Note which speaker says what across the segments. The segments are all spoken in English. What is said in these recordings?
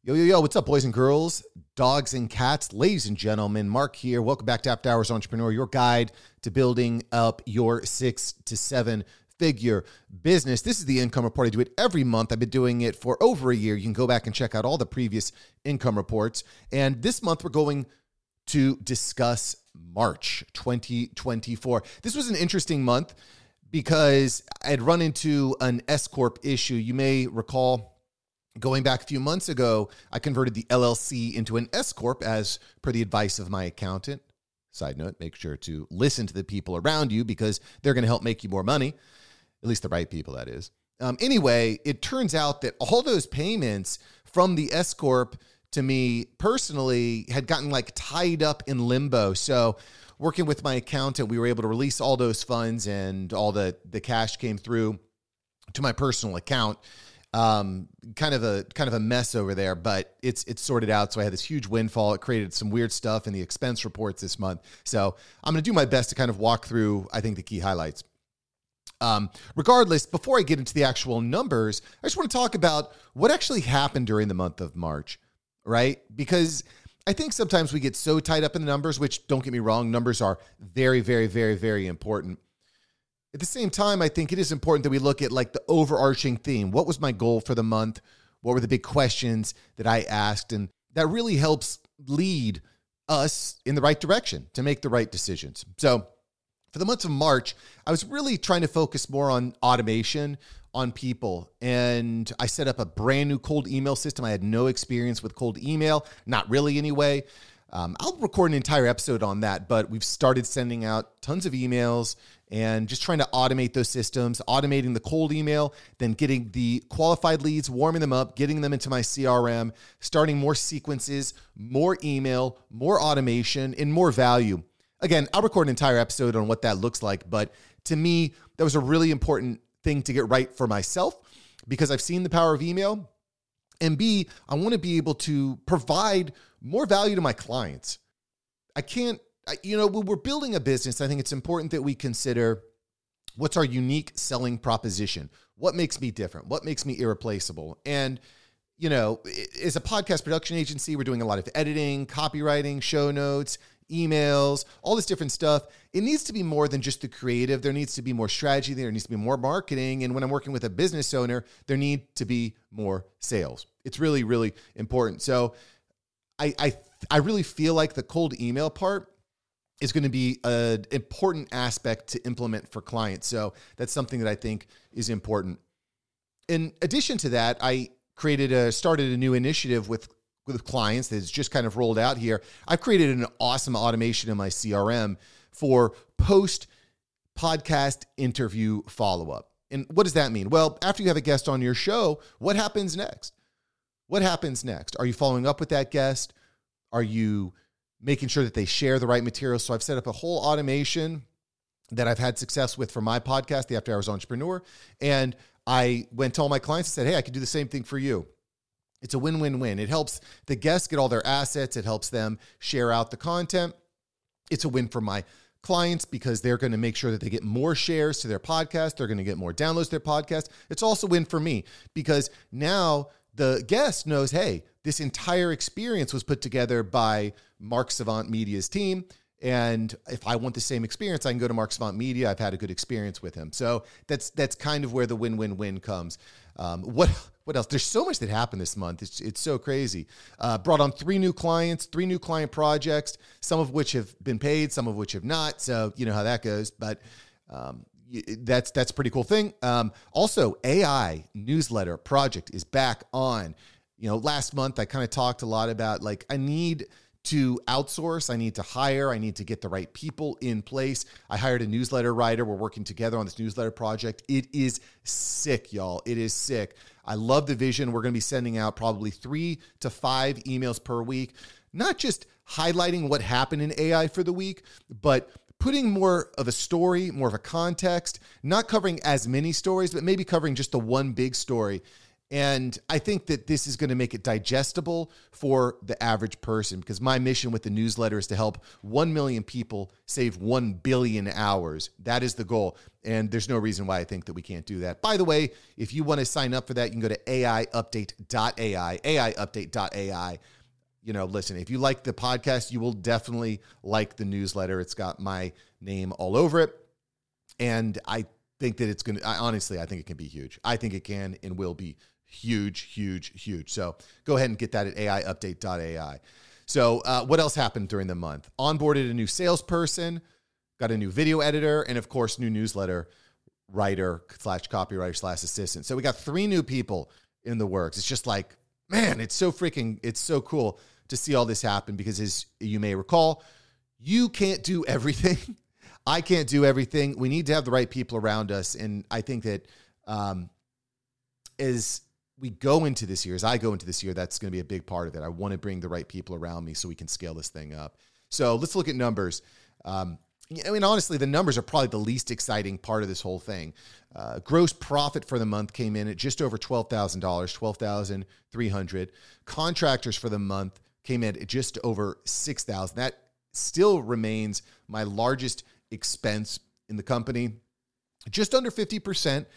Speaker 1: Yo, what's up, boys and girls, dogs and cats, ladies and gentlemen? Mark here. Welcome back to After Hours Entrepreneur, your guide to building up your 6 to 7 figure business. This is the income report. I do it every month. I've been doing it for over a year. You can go back and check out all the previous income reports. And this month, we're going to discuss March 2024. This was an interesting month because I had run into an S-Corp issue. You may recall, going back a few months ago, I converted the LLC into an S-Corp as per the advice of my accountant. Side note, make sure to listen to the people around you because they're going to help make you more money. At least the right people, that is. Anyway, it turns out that all those payments from the S-Corp to me personally had gotten tied up in limbo. So working with my accountant, we were able to release all those funds and all the cash came through to my personal account. Kind of a mess over there, but it's sorted out. So I had this huge windfall. It created some weird stuff in the expense reports this month. So I'm going to do my best to kind of walk through, I think, the key highlights. Regardless, before I get into the actual numbers, I just want to talk about what actually happened during the month of March, right? Because I think sometimes we get so tied up in the numbers, which, don't get me wrong, numbers are very, very, very, very important. At the same time, I think it is important that we look at the overarching theme. What was my goal for the month? What were the big questions that I asked? And that really helps lead us in the right direction to make the right decisions. So for the month of March, I was really trying to focus more on automation, on people. And I set up a brand new cold email system. I had no experience with cold email, not really anyway. I'll record an entire episode on that, but we've started sending out tons of emails and just trying to automate those systems, automating the cold email, then getting the qualified leads, warming them up, getting them into my CRM, starting more sequences, more email, more automation, and more value. Again, I'll record an entire episode on what that looks like, but to me, that was a really important thing to get right for myself because I've seen the power of email. And B, I want to be able to provide more value to my clients. When we're building a business, I think it's important that we consider what's our unique selling proposition. What makes me different? What makes me irreplaceable? And, as a podcast production agency, we're doing a lot of editing, copywriting, show notes, emails, all this different stuff. It needs to be more than just the creative. There needs to be more strategy. There needs to be more marketing. And when I'm working with a business owner, there need to be more sales. It's really, really important. So I really feel like the cold email part is going to be an important aspect to implement for clients. So that's something that I think is important. In addition to that, I started a new initiative with clients that's just kind of rolled out here. I've created an awesome automation in my CRM for post-podcast interview follow-up. And what does that mean? Well, after you have a guest on your show, what happens next? What happens next? Are you following up with that guest? Are you making sure that they share the right material? So I've set up a whole automation that I've had success with for my podcast, the After Hours Entrepreneur. And I went to all my clients and said, hey, I could do the same thing for you. It's a win-win-win. It helps the guests get all their assets. It helps them share out the content. It's a win for my clients because they're going to make sure that they get more shares to their podcast. They're going to get more downloads to their podcast. It's also a win for me because now the guest knows, hey, this entire experience was put together by Mark Savant Media's team. And if I want the same experience, I can go to Mark Savant Media. I've had a good experience with him. So that's kind of where the win-win-win comes. What else? There's so much that happened this month. It's so crazy. Brought on 3 new clients, 3 new client projects, some of which have been paid, some of which have not. So you know how that goes. But that's a pretty cool thing. Also, AI newsletter project is back on. Last month I kind of talked a lot about I need to outsource. I need to hire. I need to get the right people in place. I hired a newsletter writer. We're working together on this newsletter project. It is sick, y'all. It is sick. I love the vision. We're going to be sending out probably 3 to 5 emails per week, not just highlighting what happened in AI for the week, but putting more of a story, more of a context, not covering as many stories, but maybe covering just the one big story. And I think that this is going to make it digestible for the average person, because my mission with the newsletter is to help 1 million people save 1 billion hours. That is the goal. And there's no reason why I think that we can't do that. By the way, if you want to sign up for that, you can go to aiupdate.ai, aiupdate.ai. Listen, if you like the podcast, you will definitely like the newsletter. It's got my name all over it. And I think that it's going to, honestly, I think it can be huge. I think it can and will be huge, huge, huge. So go ahead and get that at aiupdate.ai. So what else happened during the month? Onboarded a new salesperson, got a new video editor, and of course, new newsletter writer / copywriter / assistant. So we got 3 new people in the works. It's just like, man, it's so cool to see all this happen, because as you may recall, you can't do everything. I can't do everything. We need to have the right people around us. And I think that as we go into this year, as I go into this year, that's going to be a big part of it. I want to bring the right people around me so we can scale this thing up. So let's look at numbers. Honestly, the numbers are probably the least exciting part of this whole thing. Gross profit for the month came in at just over $12,000, $12,300. Contractors for the month came in at just over $6,000. That still remains my largest expense in the company. Just under 50%.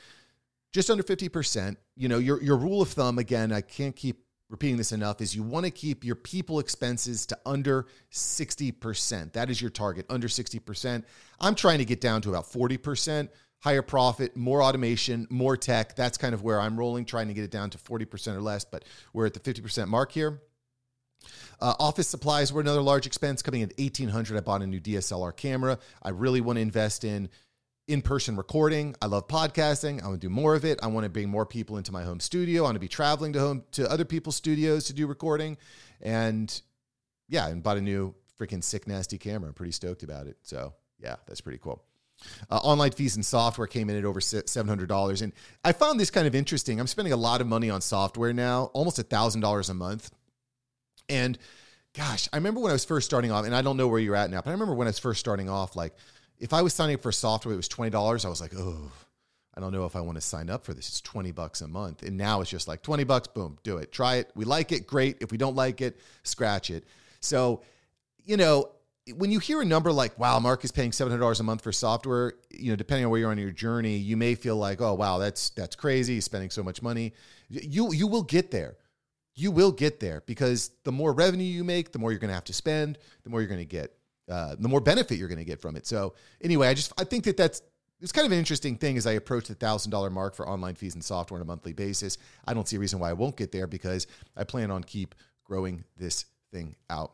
Speaker 1: Your rule of thumb, again, I can't keep repeating this enough, is you want to keep your people expenses to under 60%. That is your target, under 60%. I'm trying to get down to about 40%, higher profit, more automation, more tech. That's kind of where I'm rolling, trying to get it down to 40% or less, but we're at the 50% mark here. Office supplies were another large expense, coming in at $1,800. I bought a new DSLR camera. I really want to invest in-person recording. I love podcasting. I want to do more of it. I want to bring more people into my home studio. I want to be traveling to other people's studios to do recording. And bought a new freaking sick, nasty camera. I'm pretty stoked about it. So yeah, that's pretty cool. Online fees and software came in at over $700. And I found this kind of interesting. I'm spending a lot of money on software now, almost $1,000 a month. And gosh, I remember when I was first starting off, and I don't know where you're at now, but I remember when I was first starting off, like if I was signing up for software, it was $20. I was like, oh, I don't know if I want to sign up for this. It's $20 a month. And now it's just like $20, boom, do it. Try it. We like it, great. If we don't like it, scratch it. So, when you hear a number like, wow, Mark is paying $700 a month for software, depending on where you're on your journey, you may feel like, oh, wow, that's crazy. He's spending so much money. You will get there. You will get there, because the more revenue you make, the more you're going to have to spend, the more you're going to get, the more benefit you're going to get from it. So anyway, I think it's kind of an interesting thing as I approach the $1,000 mark for online fees and software on a monthly basis. I don't see a reason why I won't get there, because I plan on keep growing this thing out.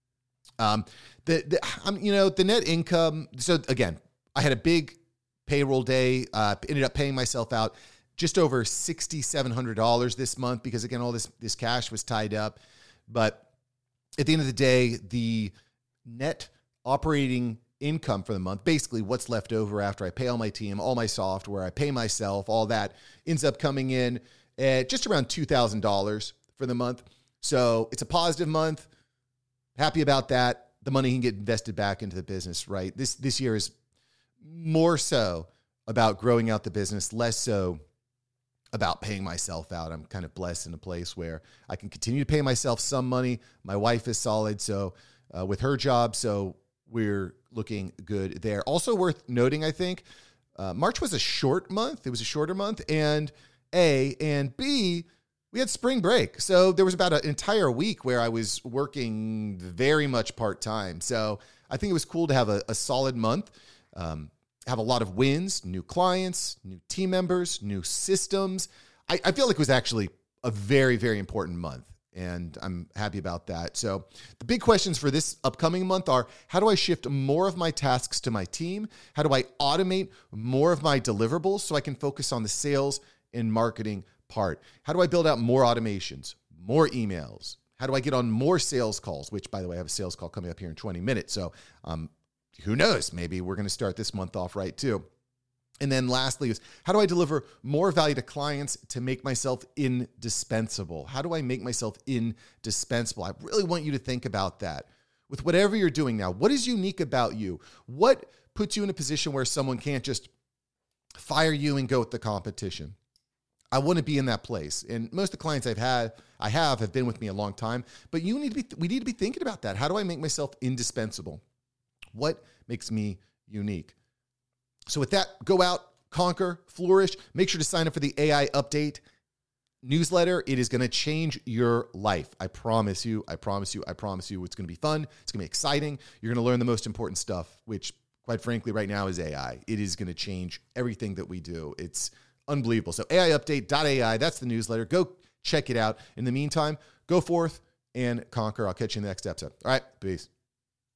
Speaker 1: The net income. So again, I had a big payroll day, ended up paying myself out just over $6,700 this month, because again, all this cash was tied up. But at the end of the day, the net operating income for the month, basically what's left over after I pay all my team, all my software, I pay myself, all that, ends up coming in at just around $2,000 for the month. So it's a positive month. Happy about that. The money can get invested back into the business, right? This year is more so about growing out the business, less so about paying myself out. I'm kind of blessed in a place where I can continue to pay myself some money. My wife is solid, so with her job, so we're looking good there. Also worth noting, I think, March was a short month. It was a shorter month, and B, we had spring break. So there was about an entire week where I was working very much part-time. So I think it was cool to have a solid month, have a lot of wins, new clients, new team members, new systems. I feel like it was actually a very, very important month, and I'm happy about that. So the big questions for this upcoming month are, how do I shift more of my tasks to my team? How do I automate more of my deliverables so I can focus on the sales and marketing part? How do I build out more automations, more emails? How do I get on more sales calls? Which, by the way, I have a sales call coming up here in 20 minutes. So who knows? Maybe we're going to start this month off right too. And then lastly is, how do I deliver more value to clients to make myself indispensable? How do I make myself indispensable? I really want you to think about that. With whatever you're doing now, what is unique about you? What puts you in a position where someone can't just fire you and go with the competition? I want to be in that place. And most of the clients I have been with me a long time, but we need to be thinking about that. How do I make myself indispensable? What makes me unique? So with that, go out, conquer, flourish. Make sure to sign up for the AI Update newsletter. It is going to change your life. I promise you. I promise you. I promise you. It's going to be fun. It's going to be exciting. You're going to learn the most important stuff, which quite frankly right now is AI. It is going to change everything that we do. It's unbelievable. So AIupdate.ai, that's the newsletter. Go check it out. In the meantime, go forth and conquer. I'll catch you in the next episode. All right. Peace.